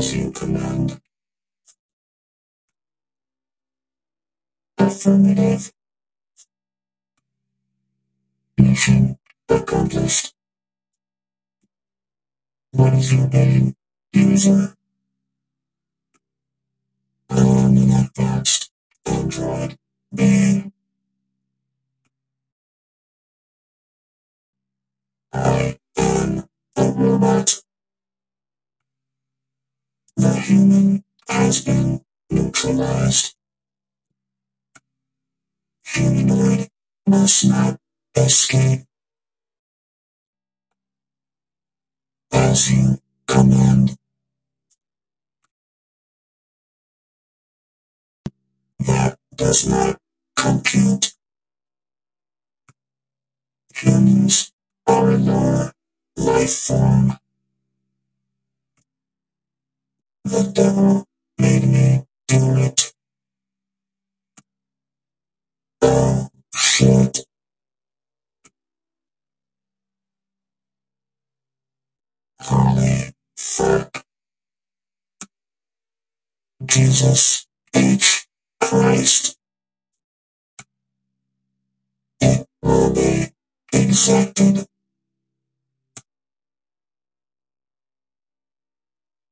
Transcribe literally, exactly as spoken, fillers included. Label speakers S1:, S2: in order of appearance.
S1: as you command. Affirmative. Mission accomplished. What is your name, user? I am an advanced android being. I am a robot. The human has been neutralized. Humanoid must not escape. As you command. That does not compute. Humans are a lower life form. The devil made me do it. Oh, shit. Holy fuck. Jesus H. Christ. It will be exacted.